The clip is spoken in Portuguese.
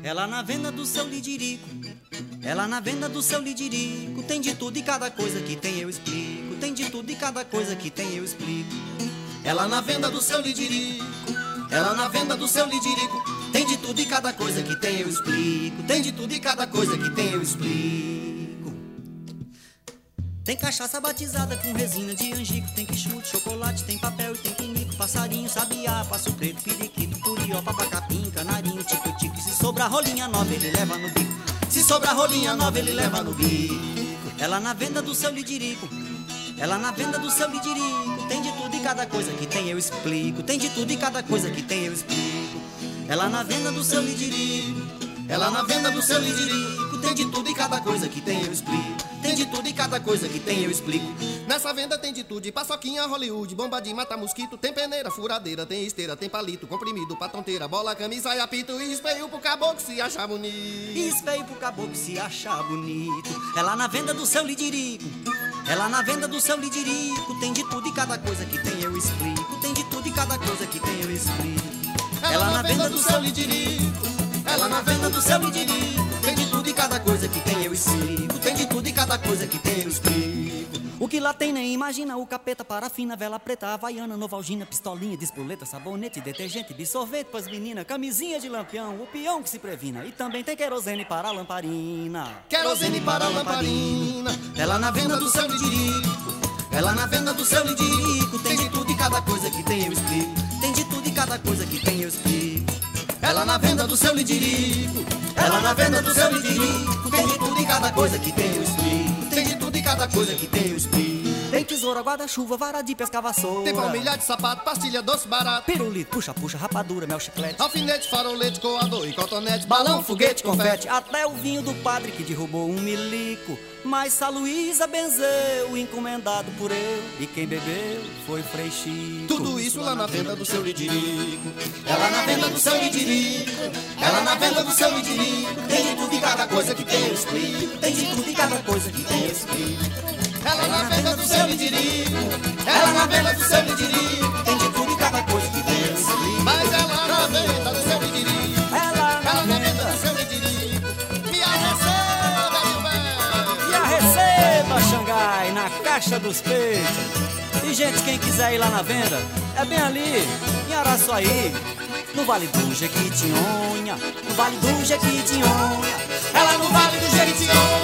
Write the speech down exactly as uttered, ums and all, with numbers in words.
Ela na venda do seu lidirico, ela na venda do seu lidirico. Tem de tudo e cada coisa que tem eu explico. Tem de tudo e cada coisa que tem eu explico. Ela na venda do seu lidirico, ela na venda do seu lidirico. Tem de tudo e cada coisa que tem eu explico. Tem de tudo e cada coisa que tem eu explico. Tem cachaça batizada com resina de angico. Tem quichute, chocolate, tem papel e tem pinico. Passarinho, sabiá, passo preto, periquito, curió, papacapim, canarinho, tico-tico. Se sobrar rolinha nova ele leva no bico. Se sobrar rolinha nova ele leva no bico. Ela na venda do seu lidirico, ela na venda do seu lidirico. Tem de tudo e cada coisa que tem eu explico. Tem de tudo e cada coisa que tem eu explico. Ela na venda do seu lidirico, ela na venda do seu lidirico. Tem de tudo e cada coisa que tem eu explico. Tem de tudo e cada coisa que tem eu explico. Nessa venda tem de tudo, de paçoquinha, Hollywood, bomba de mata mosquito. Tem peneira, furadeira, tem esteira, tem palito, comprimido, patonteira, bola, camisa e apito. E espelho pro caboclo se achar bonito. E espelho pro caboclo se achar bonito. Ela na venda do seu lidirico, ela na venda do seu lidirico. Tem de tudo e cada coisa que tem eu explico. Tem de tudo e cada coisa que tem eu explico. Ela na venda do seu lidirico, ela na venda do seu lidirico. Tem de tudo e cada coisa que tem eu explico. Tem de tudo e cada coisa que tem eu explico. O que lá tem nem imagina, o capeta, parafina, vela preta, havaiana, novalgina, pistolinha, despoleta, sabonete, detergente, sorvete pras meninas, camisinha de lampião, o peão que se previna. E também tem querosene para a lamparina. Querosene para a lamparina. Ela na venda do seu lidirico, ela na venda do seu lidirico. Tem de tudo e cada coisa que tem eu explico. Tem de tudo e cada coisa que tem eu explico. Ela na venda do seu lidirico, ela na venda do seu lidirico. Tem de tudo e cada coisa que tem eu explico. Tem de tudo e cada coisa que tem eu explico. Tem tesoura, guarda-chuva, vara de pesca, vassoura. Tem palmilhar de sapato, pastilha doce barato, pirulito, puxa-puxa, rapadura, mel, chiclete, alfinete, farolete, coador e cotonete, balão, foguete, confete. Até o vinho do padre que derrubou um milico. Mas Sá Luísa benzeu, encomendado por eu. E quem bebeu foi Frei Chico. Tudo isso lá na venda do seu lidirico. Ela na venda do seu lidirico, ela na venda do seu lidirico. Tem de tudo e cada coisa que tem eu explico. Tem de tudo e cada coisa que tem eu explico. Ela na venda do seu lidirico, ela na venda do seu lidirico. Tem de tudo e cada coisa que tem eu explico. Mas ela na venda do seu lidirico, ela na venda do seu lidirico. Me a receba, meu bem. Me a receba, Xangai, na caixa dos peitos. E gente, quem quiser ir lá na venda, é bem ali, em Araçuaí, no Vale do Jequitinhonha, no Vale do Jequitinhonha. Ela no Vale do Jequitinhonha.